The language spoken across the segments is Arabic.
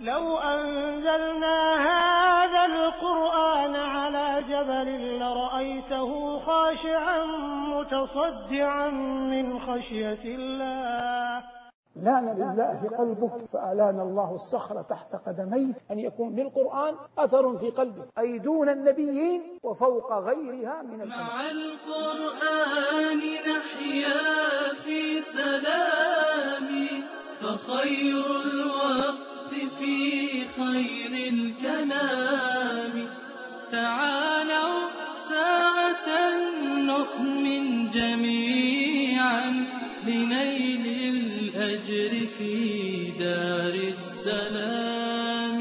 لو أنزلنا هذا القرآن على جبل لرأيته خاشعا متصدعا من خشية الله. لان لله قلبك فألان الله الصخر تحت قدميه، أن يكون للقرآن أثر في قلبك، أي دون النبيين وفوق غيرها من الأنبياء. مع القرآن نحيا في سلام، فخير الوقت في خير الكلام. تعالوا ساعة نؤمن جميعا لنيل الأجر في دار السلام.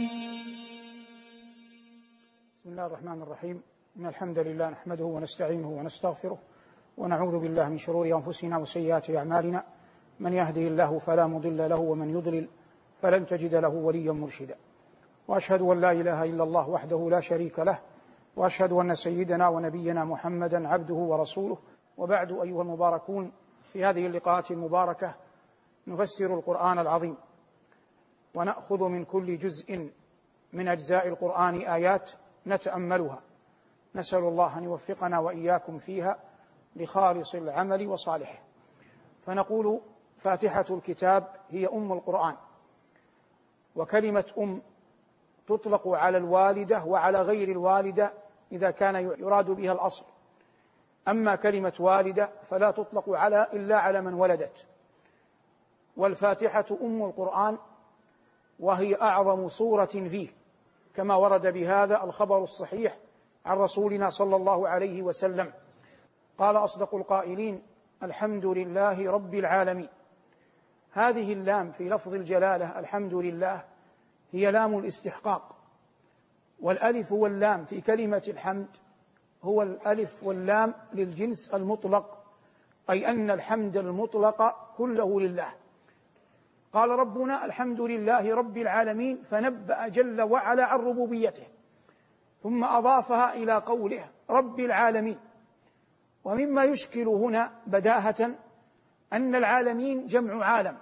بسم الله الرحمن الرحيم. إن الحمد لله نحمده ونستعينه ونستغفره ونعوذ بالله من شرور أنفسنا وسيئات أعمالنا. من يهده الله فلا مضل له ومن يضلل فلن تجد له وليا مرشدا. وأشهد أن لا إله إلا الله وحده لا شريك له، وأشهد أن سيدنا ونبينا محمدا عبده ورسوله. وبعد، أيها المباركون، في هذه اللقاءات المباركة نفسر القرآن العظيم، ونأخذ من كل جزء من أجزاء القرآن آيات نتأملها، نسأل الله أن يوفقنا وإياكم فيها لخالص العمل وصالحه. فنقول: فاتحة الكتاب هي أم القرآن. وكلمة أم تطلق على الوالدة وعلى غير الوالدة إذا كان يراد بها الأصل. أما كلمة والدة فلا تطلق إلا على من ولدت. والفاتحة أم القرآن، وهي أعظم سورة فيه، كما ورد بهذا الخبر الصحيح عن رسولنا صلى الله عليه وسلم. قال أصدق القائلين: الحمد لله رب العالمين. هذه اللام في لفظ الجلالة الحمد لله هي لام الاستحقاق، والألف واللام في كلمة الحمد هو الألف واللام للجنس المطلق، أي أن الحمد المطلق كله لله. قال ربنا: الحمد لله رب العالمين، فنبأ جل وعلا عن ربوبيته، ثم أضافها إلى قوله رب العالمين. ومما يشكل هنا بداهة أن العالمين جمع عالم،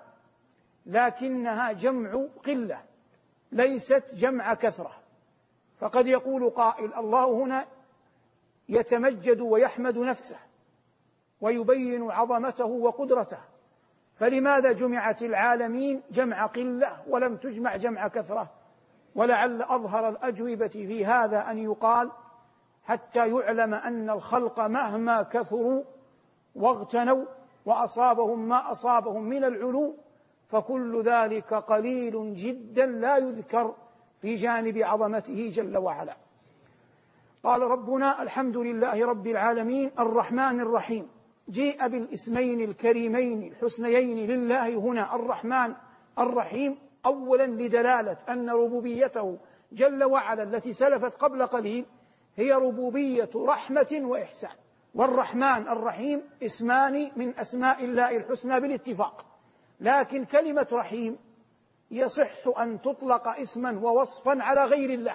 لكنها جمع قلة ليست جمع كثرة. فقد يقول قائل: الله هنا يتمجد ويحمد نفسه ويبين عظمته وقدرته، فلماذا جمعت العالمين جمع قلة ولم تجمع جمع كثرة؟ ولعل أظهر الأجوبة في هذا أن يقال: حتى يعلم أن الخلق مهما كثروا واغتنوا وأصابهم ما أصابهم من العلو، فكل ذلك قليل جدا لا يذكر في جانب عظمته جل وعلا. قال ربنا: الحمد لله رب العالمين الرحمن الرحيم. جيء بالاسمين الكريمين الحسنيين لله هنا، الرحمن الرحيم، أولا لدلالة أن ربوبيته جل وعلا التي سلفت قبل قليل هي ربوبية رحمة وإحسان. والرحمن الرحيم اسمان من أسماء الله الحسنى بالاتفاق، لكن كلمة رحيم يصح أن تطلق اسما ووصفا على غير الله،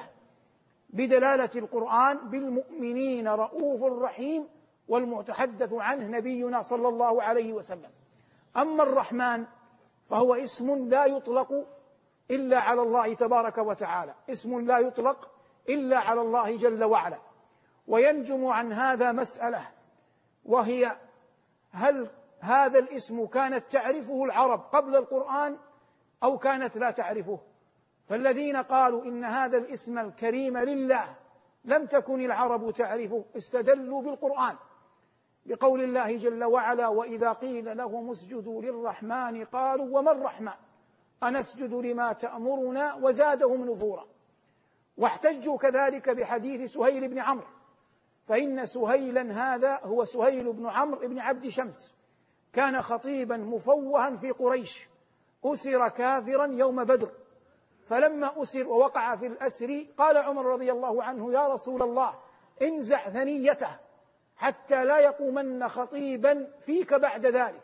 بدلالة القرآن بالمؤمنين رؤوف رحيم، والمتحدث عنه نبينا صلى الله عليه وسلم. أما الرحمن فهو اسم لا يطلق إلا على الله تبارك وتعالى، اسم لا يطلق إلا على الله جل وعلا. وينجم عن هذا مسألة، وهي: هل هذا الاسم كانت تعرفه العرب قبل القرآن أو كانت لا تعرفه؟ فالذين قالوا إن هذا الاسم الكريم لله لم تكن العرب تعرفه استدلوا بالقرآن بقول الله جل وعلا: وإذا قيل لهم اسجدوا للرحمن قالوا وما الرحمن أنسجد لما تأمرنا وزادهم نفورا. واحتجوا كذلك بحديث سهيل بن عمرو، فإن سهيلا هذا هو سهيل بن عمرو بن عبد شمس، كان خطيبا مفوها في قريش، أسر كافرا يوم بدر، فلما أسر ووقع في الأسر قال عمر رضي الله عنه: يا رسول الله انزع ثنيته حتى لا يقومن خطيبا فيك بعد ذلك.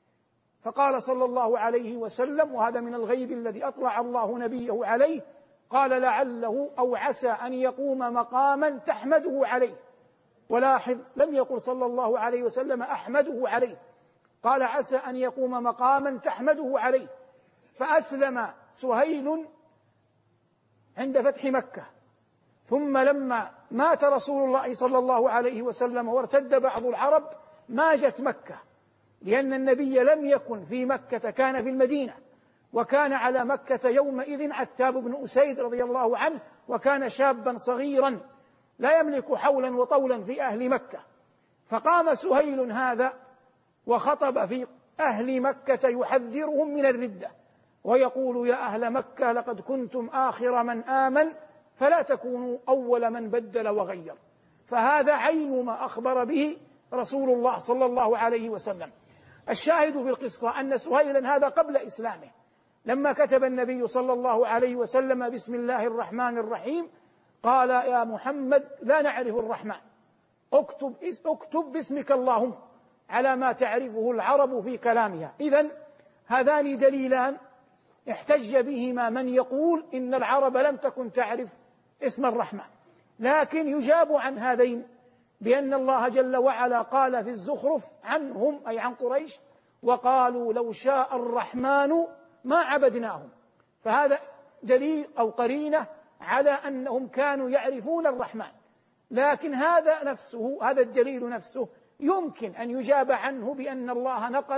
فقال صلى الله عليه وسلم، وهذا من الغيب الذي أطلع الله نبيه عليه، قال: لعله أو عسى أن يقوم مقاما تحمده عليه. ولاحظ لم يقل صلى الله عليه وسلم أحمده عليه، قال: عسى أن يقوم مقاما تحمده عليه. فأسلم سهيل عند فتح مكة، ثم لما مات رسول الله صلى الله عليه وسلم وارتد بعض العرب ماجت مكة، لأن النبي لم يكن في مكة، كان في المدينة، وكان على مكة يومئذ عتاب بن أسيد رضي الله عنه، وكان شابا صغيرا لا يملك حولا وطولا في أهل مكة. فقام سهيل هذا وخطب في أهل مكة يحذرهم من الردة، ويقول: يا أهل مكة لقد كنتم آخر من آمن فلا تكونوا أول من بدل وغير. فهذا عين ما أخبر به رسول الله صلى الله عليه وسلم. الشاهد في القصة أن سهيلا هذا قبل إسلامه لما كتب النبي صلى الله عليه وسلم: بسم الله الرحمن الرحيم، قال: يا محمد لا نعرف الرحمن، اكتب باسمك اللهم على ما تعرفه العرب في كلامها. إذن هذان دليلان احتج بهما من يقول إن العرب لم تكن تعرف اسم الرحمن، لكن يجاب عن هذين بأن الله جل وعلا قال في الزخرف عنهم، أي عن قريش: وقالوا لو شاء الرحمن ما عبدناهم. فهذا دليل أو قرينة على أنهم كانوا يعرفون الرحمن، لكن هذا الدليل نفسه يمكن أن يجاب عنه بأن الله نقل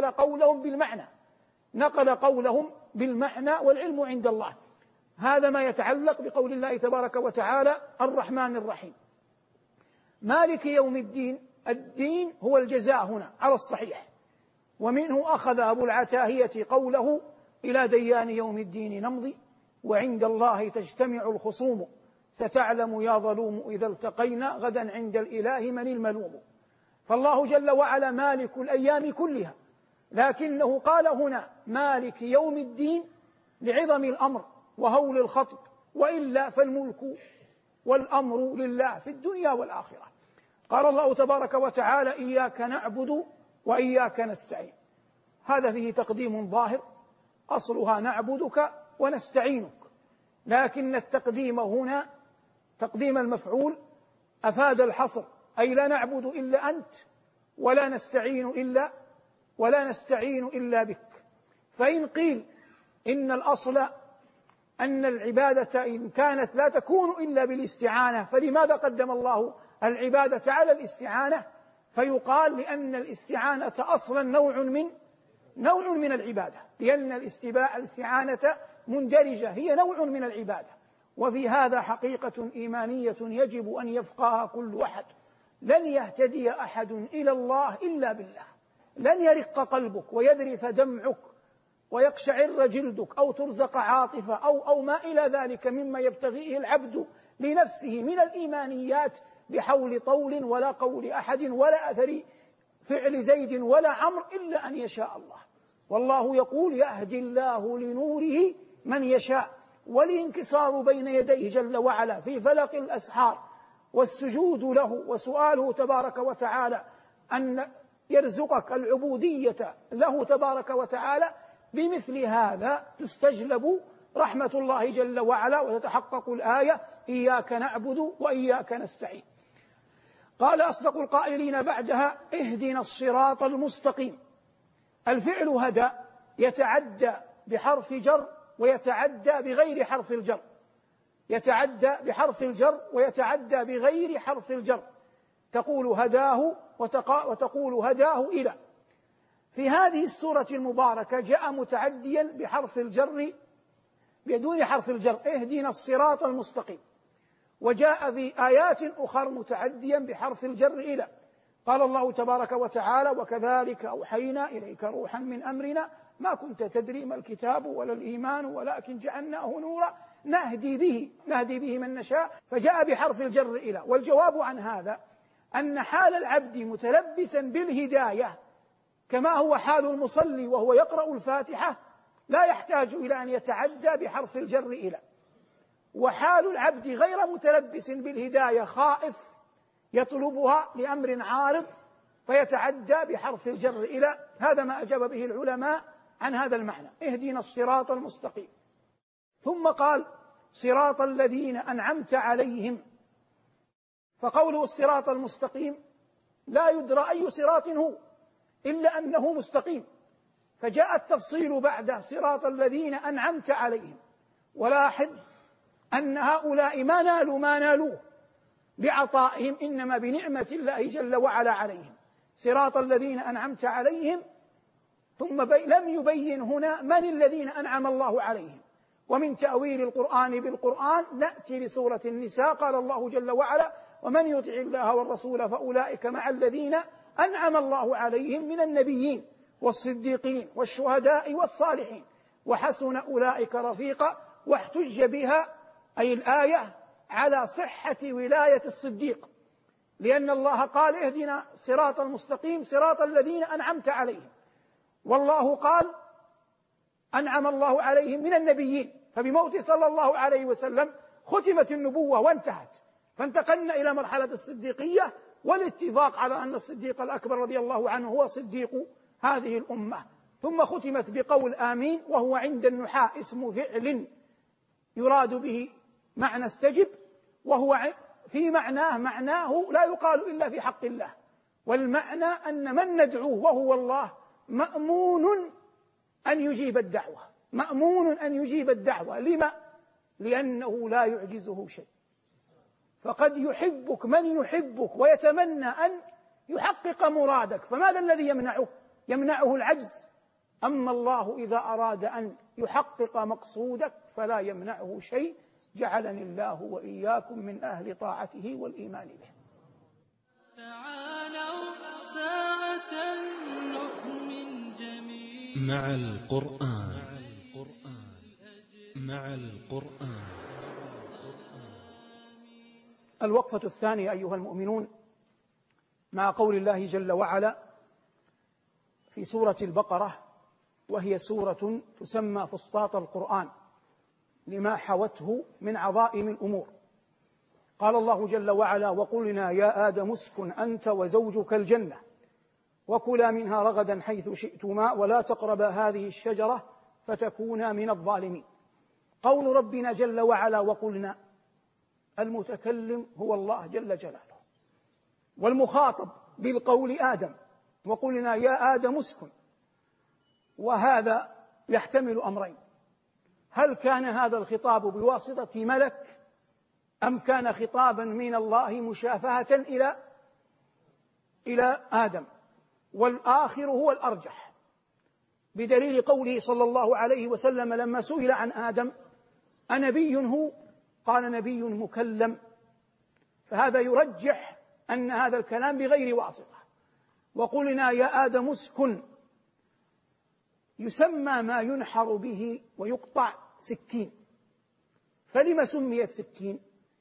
قولهم بالمعنى والعلم عند الله. هذا ما يتعلق بقول الله تبارك وتعالى: الرحمن الرحيم مالك يوم الدين. الدين هو الجزاء هنا على الصحيح، ومنه أخذ أبو العتاهية قوله: إلى ديان يوم الدين نمضي وعند الله تجتمع الخصوم، ستعلم يا ظلوم إذا التقينا غدا عند الإله من الملوم. فالله جل وعلا مالك الأيام كلها، لكنه قال هنا مالك يوم الدين لعظم الأمر وهول الخطب، وإلا فالملك والأمر لله في الدنيا والآخرة. قال الله تبارك وتعالى: إياك نعبد وإياك نستعين. هذا فيه تقديم ظاهر، أصلها نعبدك ونستعينك، لكن التقديم هنا تقديم المفعول أفاد الحصر، أي لا نعبد إلا أنت ولا نستعين إلا بك. فإن قيل إن الأصل أن العبادة إن كانت لا تكون إلا بالاستعانة، فلماذا قدم الله العبادة على الاستعانة؟ فيقال لأن الاستعانة أصلا نوع من العبادة، لأن الاستعانة مندرجة، هي نوع من العبادة. وفي هذا حقيقة إيمانية يجب أن يفقهها كل أحد. لن يهتدي أحد إلى الله إلا بالله، لن يرق قلبك ويذرف دمعك ويقشعر جلدك أو ترزق عاطفة أو ما إلى ذلك مما يبتغيه العبد لنفسه من الإيمانيات بحول طول ولا قول أحد ولا أثر فعل زيد ولا عمرو، إلا أن يشاء الله. والله يقول: يهدي الله لنوره من يشاء. والانكسار بين يديه جل وعلا في فلق الأسحار والسجود له وسؤاله تبارك وتعالى أن يرزقك العبودية له تبارك وتعالى، بمثل هذا تستجلب رحمة الله جل وعلا وتتحقق الآية: إياك نعبد وإياك نستعين. قال أصدق القائلين بعدها: اهدنا الصراط المستقيم. الفعل هدى يتعدى بحرف جر ويتعدى بغير حرف الجر، يتعدى بحرف الجر ويتعدى بغير حرف الجر، تقول هداه وتقول هداه إلى. في هذه السورة المباركة جاء متعديا بحرف الجر بدون حرف الجر: اهدنا الصراط المستقيم. وجاء في آيات أخرى متعديا بحرف الجر إلى. قال الله تبارك وتعالى: وكذلك أوحينا إليك روحا من أمرنا ما كنت تدري ما الكتاب ولا الإيمان ولكن جعلناه نورا نهدي به من نشاء. فجاء بحرف الجر إلى. والجواب عن هذا أن حال العبد متلبسا بالهداية كما هو حال المصلي وهو يقرأ الفاتحة لا يحتاج إلى أن يتعدى بحرف الجر إلى. وحال العبد غير متلبس بالهداية خائف يطلبها لأمر عارض فيتعدى بحرف الجر إلى. هذا ما أجاب به العلماء عن هذا المعنى: اهدنا الصراط المستقيم. ثم قال: صراط الذين أنعمت عليهم. فقوله الصراط المستقيم لا يدرى أي صراط هو إلا أنه مستقيم، فجاء التفصيل بعد صراط الذين أنعمت عليهم. ولاحظ أن هؤلاء ما نالوا ما نالوه بعطائهم، إنما بنعمة الله جل وعلا عليهم. صراط الذين أنعمت عليهم، ثم لم يبين هنا من الذين أنعم الله عليهم. ومن تأويل القرآن بالقرآن نأتي لسورة النساء، قال الله جل وعلا: ومن يطع الله والرسول فأولئك مع الذين أنعم الله عليهم من النبيين والصديقين والشهداء والصالحين وحسن أولئك رفيقا. واحتج بها أي الآية على صحة ولاية الصديق، لأن الله قال: اهدنا صراط المستقيم صراط الذين أنعمت عليهم، والله قال: أنعم الله عليهم من النبيين. فبموت صلى الله عليه وسلم ختمت النبوة وانتهت، فانتقلنا إلى مرحلة الصديقية، والاتفاق على أن الصديق الأكبر رضي الله عنه هو صديق هذه الأمة. ثم ختمت بقول آمين، وهو عند النحاة اسم فعل يراد به معنى استجب، وهو في معناه لا يقال إلا في حق الله، والمعنى أن من ندعوه وهو الله مأمون أن يجيب الدعوة، مأمون أن يجيب الدعوة. لما؟ لأنه لا يعجزه شيء. فقد يحبك من يحبك ويتمنى أن يحقق مرادك، فماذا الذي يمنعه؟ يمنعه العجز. أما الله إذا أراد أن يحقق مقصودك فلا يمنعه شيء. جعلني الله وإياكم من أهل طاعته والإيمان به. تعالوا ساعة نؤمن جميعا مع القرآن. مع القرآن. الوقفة الثانية أيها المؤمنون مع قول الله جل وعلا في سورة البقرة، وهي سورة تسمى فسطاط القرآن لما حوته من عظائم الأمور. قال الله جل وعلا: وقلنا يا آدم اسكن أنت وزوجك الجنة وكلا منها رغدا حيث شئتما ولا تقربا هذه الشجرة فتكونا من الظالمين. قول ربنا جل وعلا وقلنا، المتكلم هو الله جل جلاله، والمخاطب بالقول آدم. وقلنا يا آدم اسكن، وهذا يحتمل أمرين: هل كان هذا الخطاب بواسطة ملك أم كان خطابا من الله مشافهة إلى آدم؟ والآخر هو الأرجح، بدليل قوله صلى الله عليه وسلم لما سئل عن آدم: أنبي هو؟ قال: نبي مكلم. فهذا يرجح أن هذا الكلام بغير واسطة. وقلنا يا آدم اسكن، يسمى ما ينحر به ويقطع سكين. فلما سميت سكين؟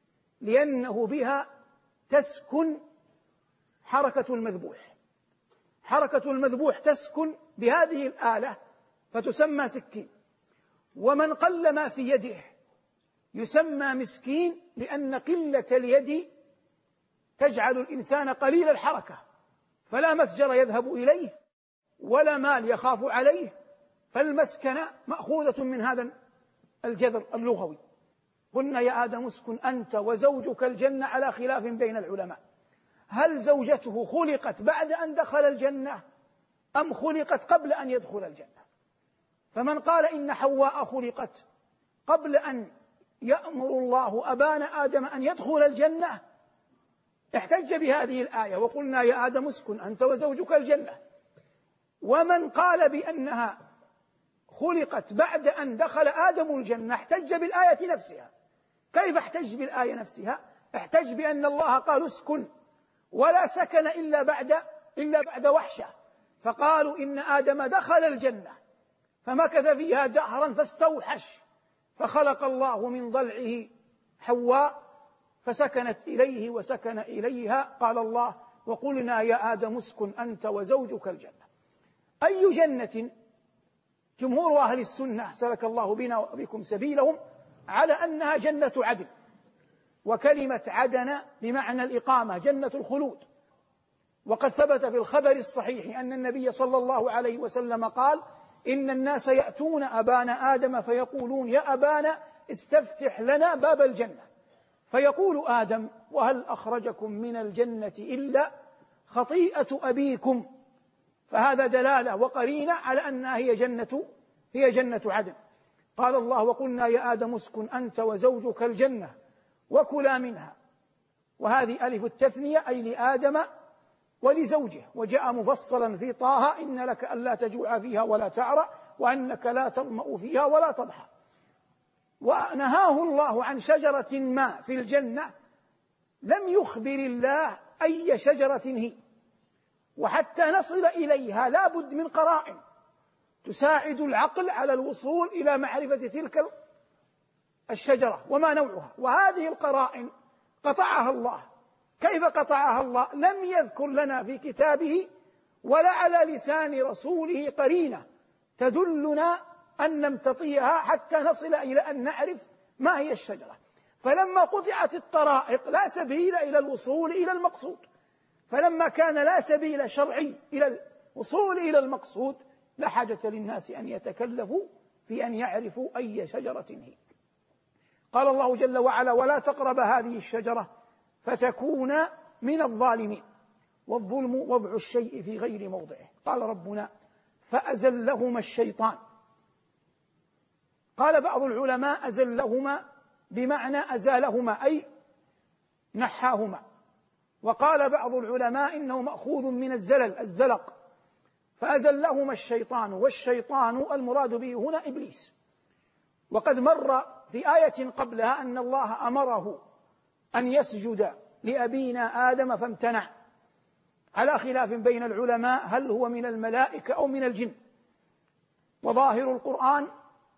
لأنه بها تسكن حركة المذبوح، حركة المذبوح تسكن بهذه الآلة فتسمى سكين. ومن قل ما في يده يسمى مسكين، لأن قلة اليد تجعل الإنسان قليل الحركة، فلا متجر يذهب إليه ولا مال يخاف عليه، فالمسكنة مأخوذة من هذا الجذر اللغوي. قلنا يا آدم اسكن أنت وزوجك الجنة، على خلاف بين العلماء: هل زوجته خلقت بعد أن دخل الجنة أم خلقت قبل أن يدخل الجنة؟ فمن قال إن حواء خلقت قبل أن يأمر الله أبانا آدم أن يدخل الجنة احتج بهذه الآية: وقلنا يا آدم اسكن أنت وزوجك الجنة. ومن قال بأنها خلقت بعد أن دخل آدم الجنة احتج بالآية نفسها. كيف احتج بالآية نفسها؟ احتج بأن الله قال اسكن، ولا سكن إلا بعد وحشة، فقالوا إن آدم دخل الجنة فمكث فيها دهرا فاستوحش، فخلق الله من ضلعه حواء فسكنت إليه وسكن إليها. قال الله: وقلنا يا آدم اسكن أنت وزوجك الجنة. أي جنة؟ جمهور أهل السنة سلك الله بنا وبكم سبيلهم على أنها جنة عدن، وكلمة عدن بمعنى الإقامة، جنة الخلود. وقد ثبت في الخبر الصحيح أن النبي صلى الله عليه وسلم قال: إن الناس يأتون أبانا آدم فيقولون يا أبانا استفتح لنا باب الجنة، فيقول آدم: وهل أخرجكم من الجنة إلا خطيئة أبيكم؟ فهذا دلالة وقرينة على أنها هي جنة عدن. قال الله: وقلنا يا آدم اسكن أنت وزوجك الجنة وكلا منها. وهذه ألف التثنية أي لآدم ولزوجه، وجاء مفصلا في طه: إن لك ألا تجوع فيها ولا تعرى وأنك لا تظمأ فيها ولا تضحى. ونهاه الله عن شجرة ما في الجنة لم يخبر الله أي شجرة هي، وحتى نصل إليها لا بد من قرائن تساعد العقل على الوصول إلى معرفة تلك الشجرة وما نوعها، وهذه القرائن قطعها الله. كيف قطعها الله؟ لم يذكر لنا في كتابه ولا على لسان رسوله قرينة تدلنا أن نمتطيها حتى نصل إلى أن نعرف ما هي الشجرة. فلما قطعت الطرائق لا سبيل إلى الوصول إلى المقصود، فلما كان لا سبيل شرعي إلى الوصول إلى المقصود لا حاجة للناس أن يتكلفوا في أن يعرفوا أي شجرة هي. قال الله جل وعلا: ولا تقرب هذه الشجرة فتكون من الظالمين، والظلم وضع الشيء في غير موضعه. قال ربنا: فأزلهما الشيطان. قال بعض العلماء: أزلهما بمعنى أزالهما أي نحاهما. وقال بعض العلماء إنه مأخوذ من الزلق، فأزلهما الشيطان، والشيطان المراد به هنا إبليس. وقد مر في آية قبلها أن الله أمره أن يسجد لأبينا آدم فامتنع، على خلاف بين العلماء هل هو من الملائكة أو من الجن، وظاهر القرآن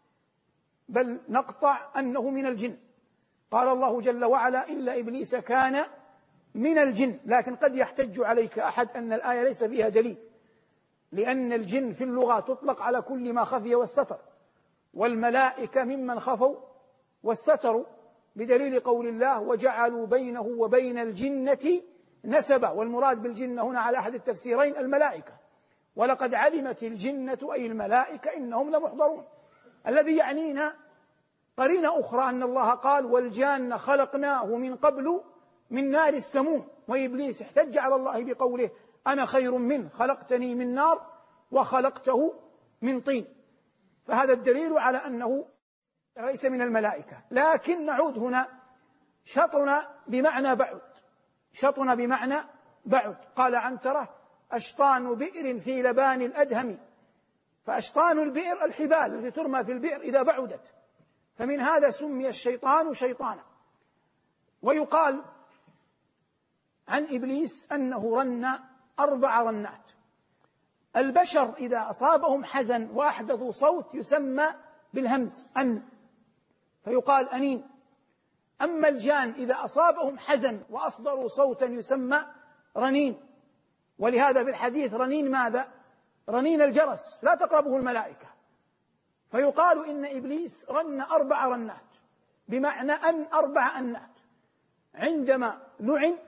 بل نقطع أنه من الجن. قال الله جل وعلا: إلا إبليس كان من الجن. لكن قد يحتج عليك أحد أن الآية ليس فيها دليل، لأن الجن في اللغة تطلق على كل ما خفي واستتر، والملائكة ممن خفوا واستتروا، بدليل قول الله: وجعلوا بينه وبين الجنة نسبا. والمراد بالجنة هنا على أحد التفسيرين الملائكة، ولقد علمت الجنة أي الملائكة إنهم لمحضرون. الذي يعنينا قرينة أخرى أن الله قال: والجان خلقناه من قبل من نار السموم. وإبليس احتج على الله بقوله: أنا خير منه خلقتني من نار وخلقته من طين. فهذا الدليل على أنه ليس من الملائكة. لكن نعود هنا: شطن بمعنى بعد، شطن بمعنى بعد. قال عنترة: أشطان بئر في لبان الأدهم. فأشطان البئر الحبال التي ترمى في البئر إذا بعدت، فمن هذا سمي الشيطان شيطانا. ويقال عن إبليس أنه رن 4 رنات. البشر إذا أصابهم حزن وأحدثوا صوت يسمى بالهمز أن، فيقال أنين. أما الجان إذا أصابهم حزن وأصدروا صوتا يسمى رنين. ولهذا في الحديث رنين ماذا؟ رنين الجرس، لا تقربه الملائكة. فيقال إن إبليس رن 4 رنات، بمعنى أن 4 أنات، عندما لعن،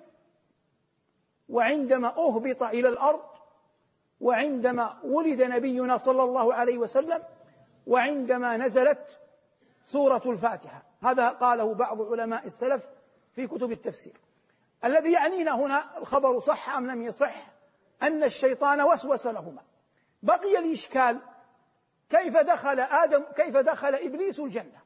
وعندما أهبط إلى الأرض، وعندما ولد نبينا صلى الله عليه وسلم، وعندما نزلت سورة الفاتحة. هذا قاله بعض علماء السلف في كتب التفسير. الذي يعنينا هنا الخبر صح أم لم يصح أن الشيطان وسوس لهما. بقي الإشكال: كيف دخل إبليس الجنة؟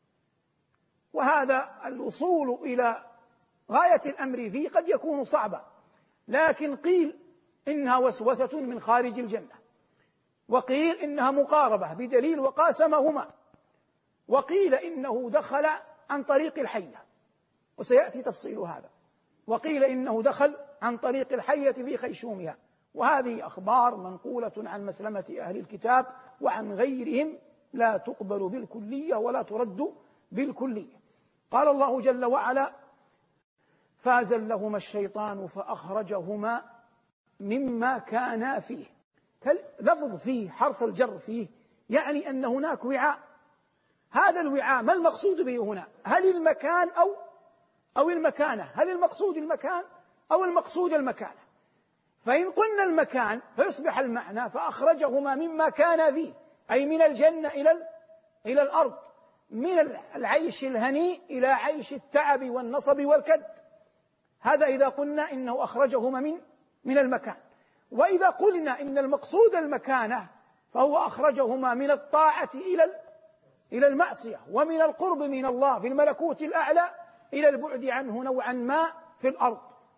وهذا الوصول إلى غاية الأمر فيه قد يكون صعبا، لكن قيل إنها وسوسة من خارج الجنة، وقيل إنها مقاربة بدليل وقاسمهما، وقيل إنه دخل عن طريق الحية، وسيأتي تفصيل هذا، وقيل إنه دخل عن طريق الحية في خيشومها. وهذه أخبار منقولة عن مسلمة أهل الكتاب وعن غيرهم، لا تقبل بالكلية ولا ترد بالكلية. قال الله جل وعلا: فأزلهما الشيطان فأخرجهما مما كانا فيه. لفظ فيه حرف الجر فيه يعني أن هناك وعاء. هذا الوعاء ما المقصود به هنا؟ هل المكان أو المكانة؟ هل المقصود المكان أو المقصود المكانة؟ فإن قلنا المكان فيصبح المعنى فأخرجهما مما كان فيه، أي من الجنة إلى الأرض، من العيش الهنيء إلى عيش التعب والنصب والكد. هذا إذا قلنا إنه أخرجهما من المكان. وإذا قلنا إن المقصود المكانة فهو أخرجهما من الطاعة إلى المعصية، ومن القرب من الله في الملكوت الأعلى إلى البعد عنه نوعا ما في الأرض.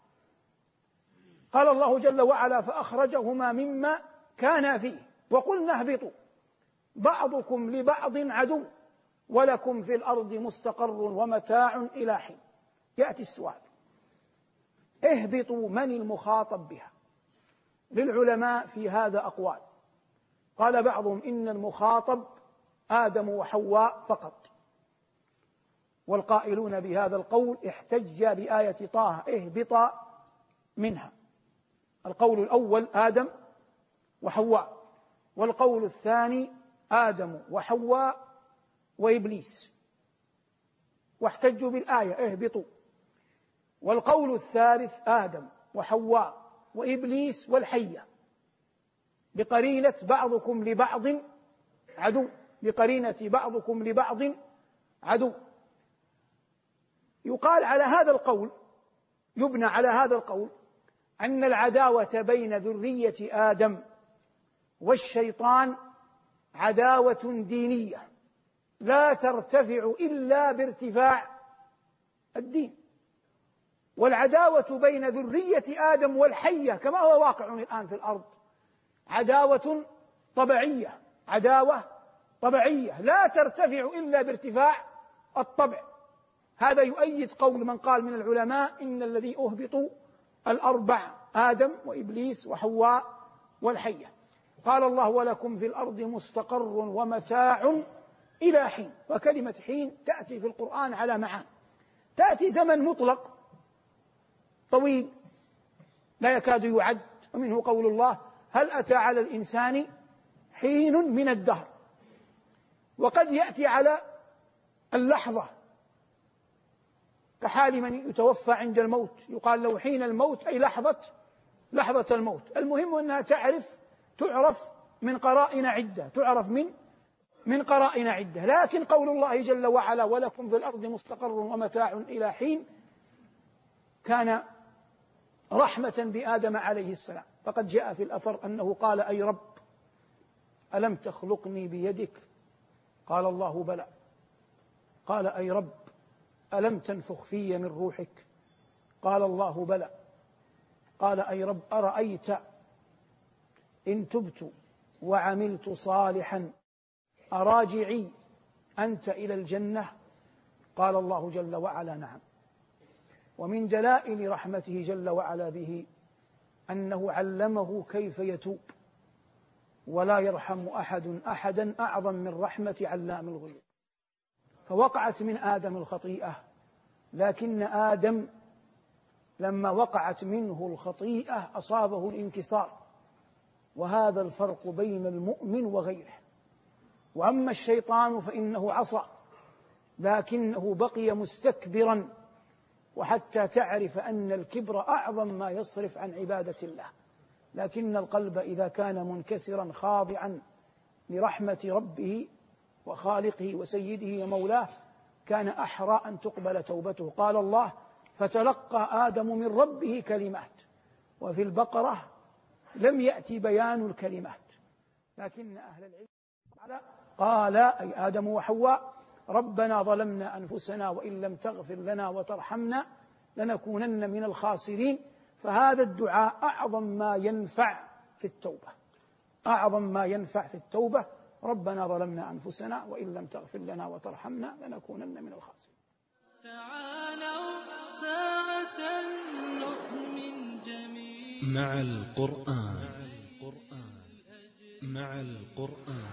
قال الله جل وعلا: فأخرجهما مما كانا فيه وقلنا اهبطوا بعضكم لبعض عدو ولكم في الأرض مستقر ومتاع إلى حين. يأتي السؤال: اهبطوا من المخاطب بها؟ للعلماء في هذا أقوال. قال بعضهم إن المخاطب آدم وحواء فقط، والقائلون بهذا القول احتج بآية طه: اهبطا منها. القول الأول آدم وحواء، والقول الثاني آدم وحواء وإبليس، واحتجوا بالآية اهبطوا. والقول الثالث آدم وحواء وإبليس والحية، بقرينة بعضكم لبعض عدو، بقرينة بعضكم لبعض عدو. يقال على هذا القول، يبنى على هذا القول أن العداوة بين ذرية آدم والشيطان عداوة دينية لا ترتفع إلا بارتفاع الدين، والعداوة بين ذرية آدم والحية كما هو واقع الآن في الأرض عداوة طبيعية، عداوة طبيعية لا ترتفع إلا بارتفاع الطبع. هذا يؤيد قول من قال من العلماء إن الذي أهبطوا الأربع آدم وإبليس وحواء والحية. قال الله: ولكم في الأرض مستقر ومتاع إلى حين. وكلمة حين تأتي في القرآن على معان، تأتي زمن مطلق طويل لا يكاد يعد، ومنه قول الله: هل أتى على الإنسان حين من الدهر. وقد يأتي على اللحظة كحال من يتوفى عند الموت، يقال له حين الموت أي لحظة الموت. المهم أنها تعرف من قرائن عدة، تعرف من قرائن عدة. لكن قول الله جل وعلا: ولكم في الأرض مستقر ومتاع إلى حين، كان رحمة بآدم عليه السلام. فقد جاء في الأثر أنه قال: أي رب ألم تخلقني بيدك؟ قال الله: بلى. قال: أي رب ألم تنفخ في من روحك؟ قال الله: بلى. قال: أي رب أرأيت إن تبت وعملت صالحا أراجعي أنت إلى الجنة؟ قال الله جل وعلا: نعم. ومن دلائل رحمته جل وعلا به أنه علمه كيف يتوب، ولا يرحم أحدا أعظم من رحمة علام الغيوب. فوقعت من آدم الخطيئة، لكن آدم لما وقعت منه الخطيئة أصابه الانكسار، وهذا الفرق بين المؤمن وغيره. وأما الشيطان فإنه عصى لكنه بقي مستكبرا، وحتى تعرف أن الكبر أعظم ما يصرف عن عبادة الله. لكن القلب إذا كان منكسرا خاضعا لرحمة ربه وخالقه وسيده ومولاه كان أحرى أن تقبل توبته. قال الله: فتلقى آدم من ربه كلمات. وفي البقرة لم يأتي بيان الكلمات، لكن أهل العلم قال أي آدم وحواء: ربنا ظلمنا أنفسنا وإن لم تغفر لنا وترحمنا لنكونن من الخاسرين. فهذا الدعاء أعظم ما ينفع في التوبة، أعظم ما ينفع في التوبة: ربنا ظلمنا أنفسنا وإن لم تغفر لنا وترحمنا لنكونن من الخاسرين. تعالوا ساعة نؤمن جميعا مع القرآن. مع القرآن.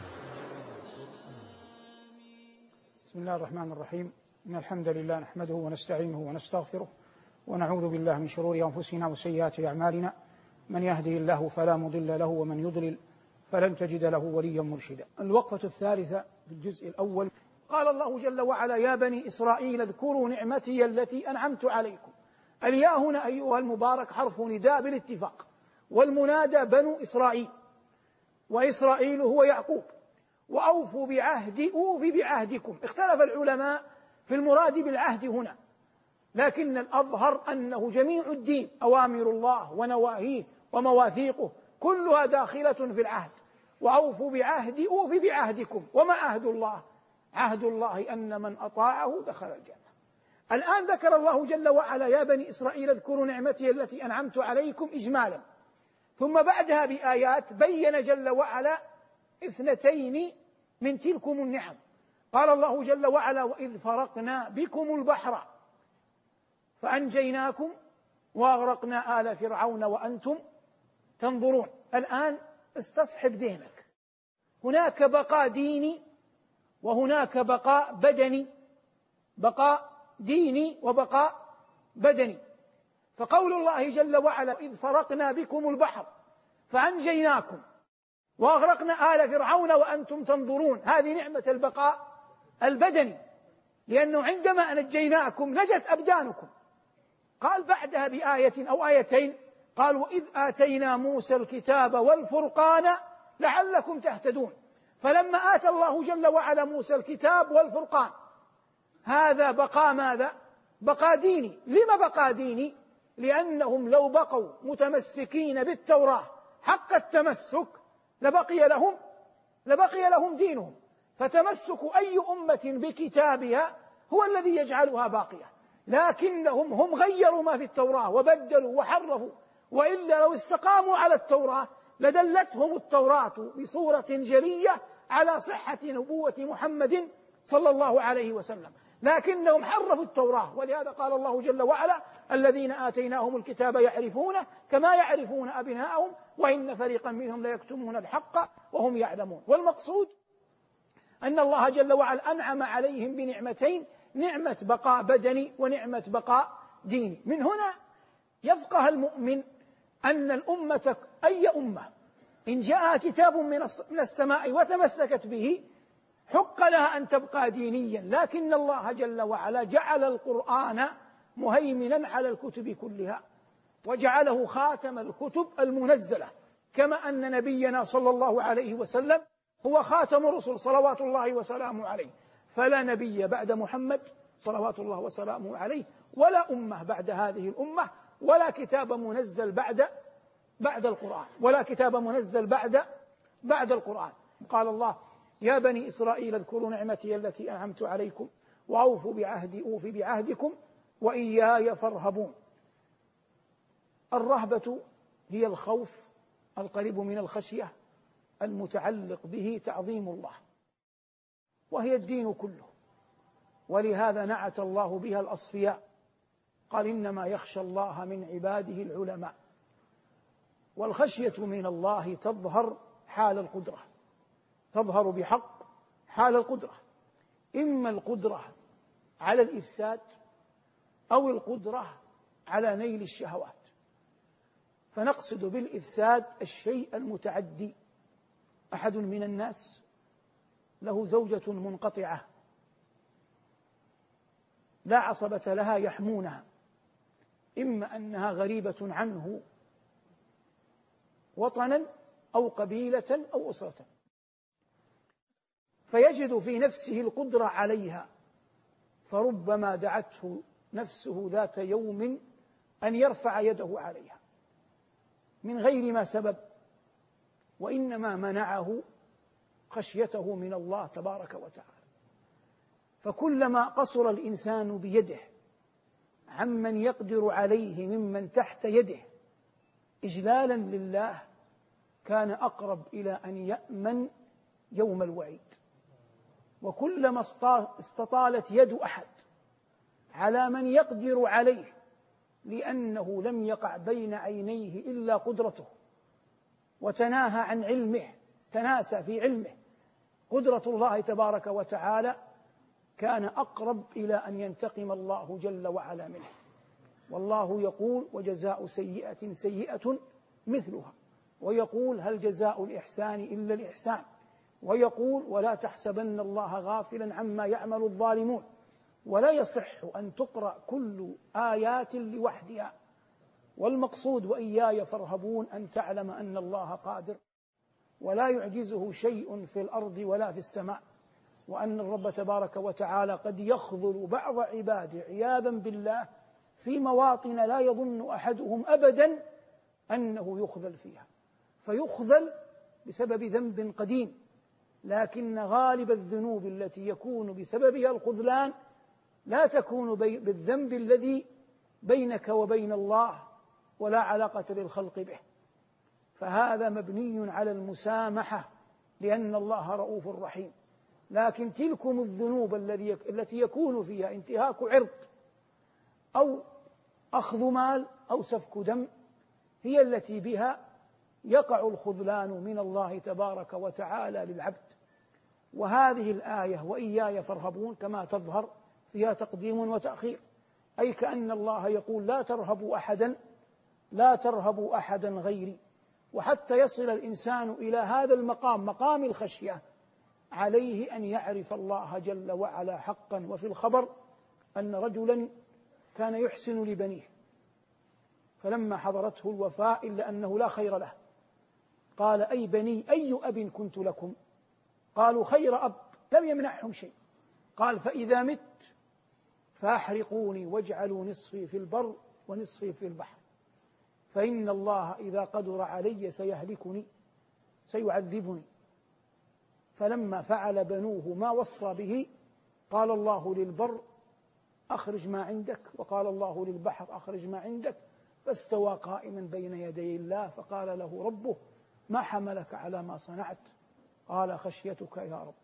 بسم الله الرحمن الرحيم. إن الحمد لله نحمده ونستعينه ونستغفره ونعوذ بالله من شرور أنفسنا وسيئات أعمالنا. من يهده الله فلا مضل له ومن يضلل فلن تجد له وليا مرشدا. الوقفة الثالثة في الجزء الأول. قال الله جل وعلا: يا بني إسرائيل اذكروا نعمتي التي أنعمت عليكم. الياء هنا أيها المبارك حرف نداء بالاتفاق، والمنادى بنو إسرائيل، وإسرائيل هو يعقوب. وأوفوا بعهدي أوفي بعهدكم. اختلف العلماء في المراد بالعهد هنا، لكن الأظهر أنه جميع الدين، أوامر الله ونواهيه ومواثيقه كلها داخلة في العهد. وأوفوا بعهدي أوفي بعهدكم. وما عهد الله؟ عهد الله أن من أطاعه دخل الجنة. الآن ذكر الله جل وعلا يا بني إسرائيل اذكروا نعمتي التي أنعمت عليكم إجمالا، ثم بعدها بآيات بين جل وعلا 2 من تلكم النعم. قال الله جل وعلا وإذ فرقنا بكم البحر فأنجيناكم وأغرقنا آل فرعون وأنتم تنظرون. الآن استصحب ذهنك، هناك بقاء ديني وهناك بقاء بدني، بقاء ديني وبقاء بدني. فقول الله جل وعلا إذ فرقنا بكم البحر فأنجيناكم وأغرقنا آل فرعون وأنتم تنظرون، هذه نعمة البقاء البدني، لأنه عندما نجيناكم نجت أبدانكم. قال بعدها بآية أو آيتين قال وإذ آتينا موسى الكتاب والفرقان لعلكم تهتدون. فلما آتى الله جل وعلا موسى الكتاب والفرقان هذا بقاء ماذا؟ بقاء ديني. لما بقاء ديني؟ لأنهم لو بقوا متمسكين بالتوراة حق التمسك لبقي لهم دينهم. فتمسك أي أمة بكتابها هو الذي يجعلها باقية، لكنهم هم غيروا ما في التوراة وبدلوا وحرفوا، وإلا لو استقاموا على التوراة لدلتهم التوراة بصورة جلية على صحة نبوة محمد صلى الله عليه وسلم، لكنهم حرفوا التوراة. ولهذا قال الله جل وعلا الذين آتيناهم الكتاب يعرفونه كما يعرفون أبناءهم وإن فريقا منهم ليكتمون الحق وهم يعلمون. والمقصود أن الله جل وعلا أنعم عليهم بنعمتين، نعمة بقاء بدني ونعمة بقاء ديني. من هنا يفقه المؤمن أن الأمة أي أمة إن جاء كتاب من السماء وتمسكت به حق لها أن تبقى دينيا، لكن الله جل وعلا جعل القرآن مهيمنا على الكتب كلها وجعله خاتم الكتب المنزلة، كما أن نبينا صلى الله عليه وسلم هو خاتم الرسل صلوات الله وسلامه عليه. فلا نبي بعد محمد صلوات الله وسلامه عليه، ولا أمة بعد هذه الأمة، ولا كتاب منزل بعد القرآن، ولا كتاب منزل بعد القرآن. قال الله يا بني إسرائيل اذكروا نعمتي التي أنعمت عليكم وأوفوا بعهدي أوف بعهدكم وإياي فارهبون. الرهبة هي الخوف القريب من الخشية المتعلق به تعظيم الله، وهي الدين كله، ولهذا نعت الله بها الأصفياء، قال إنما يخشى الله من عباده العلماء. والخشية من الله تظهر حال القدرة، تظهر بحق حال القدرة، إما القدرة على الإفساد أو القدرة على نيل الشهوات. فنقصد بالإفساد الشيء المتعدي. أحد من الناس له زوجة منقطعة لا عصبة لها يحمونها، إما أنها غريبة عنه وطنا أو قبيلة أو أسرة، فيجد في نفسه القدرة عليها، فربما دعته نفسه ذات يوم أن يرفع يده عليها من غير ما سبب، وإنما منعه خشيته من الله تبارك وتعالى. فكلما قصر الإنسان بيده عمن يقدر عليه ممن تحت يده إجلالا لله كان أقرب إلى أن يأمن يوم الوعيد. وكلما استطالت يد أحد على من يقدر عليه لأنه لم يقع بين عينيه إلا قدرته وتناهى عن علمه، تناسى في علمه قدرة الله تبارك وتعالى، كان أقرب إلى أن ينتقم الله جل وعلا منه. والله يقول وجزاء سيئة سيئة مثلها، ويقول هل جزاء الإحسان إلا الإحسان، ويقول ولا تحسبن الله غافلا عما يعمل الظالمون. ولا يصح أن تقرأ كل آيات لوحدها، والمقصود وإياي فارهبون أن تعلم أن الله قادر ولا يعجزه شيء في الأرض ولا في السماء، وأن الرب تبارك وتعالى قد يخذل بعض عباده عياذا بالله في مواطن لا يظن أحدهم أبدا أنه يخذل فيها، فيخذل بسبب ذنب قديم لكن غالب الذنوب التي يكون بسببها الخذلان لا تكون بالذنب الذي بينك وبين الله ولا علاقة للخلق به، فهذا مبني على المسامحة لأن الله رؤوف رحيم. لكن تلكم الذنوب التي يكون فيها انتهاك عرض أو أخذ مال أو سفك دم هي التي بها يقع الخذلان من الله تبارك وتعالى للعبد. وهذه الآية وإياي فارهبون كما تظهر فيها تقديم وتأخير، أي كأن الله يقول لا ترهبوا أحدا غيري. وحتى يصل الإنسان إلى هذا المقام، مقام الخشية، عليه أن يعرف الله جل وعلا حقا. وفي الخبر أن رجلا كان يحسن لبنيه، فلما حضرته الوفاة إلا أنه لا خير له قال: أي بني أي أب كنت لكم؟ قالوا: خير أب، لم يمنعهم شيء. قال: فإذا مت فأحرقوني واجعلوا نصفي في البر ونصفي في البحر، فإن الله إذا قدر علي سيهلكني سيعذبني. فلما فعل بنوه ما وصى به قال الله للبر: أخرج ما عندك، وقال الله للبحر: أخرج ما عندك، فاستوى قائما بين يدي الله فقال له ربه: ما حملك على ما صنعت؟ قال: خشيتك يا رب.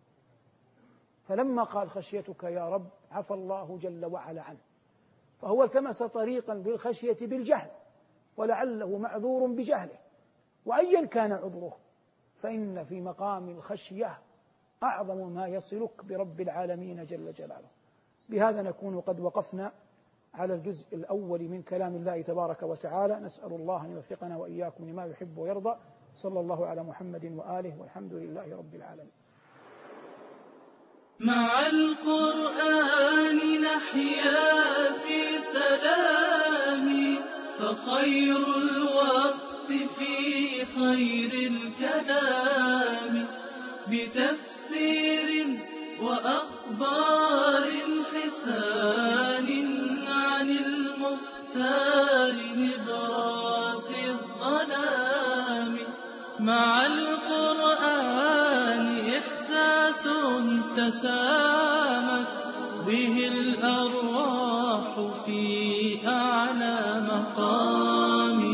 فلما قال خشيتك يا رب عفى الله جل وعلا عنه، فهو التمس طريقا للخشية بالجهل، ولعله معذور بجهله، وأيا كان عذره فإن في مقام الخشية أعظم ما يصلك برب العالمين جل جلاله. بهذا نكون قد وقفنا على الجزء الأول من كلام الله تبارك وتعالى. نسأل الله أن يوفقنا وإياكم لما يحب ويرضى. صلى الله على محمد وآله، والحمد لله رب العالمين. مع القرآن نحيا في سلام، فخير الوقت في خير الكلام، بتفسير وأخبار حسان عن المختار نبراس الظلام. مع القرآن إحساس تسامت به الأرواح في أعلى مقام.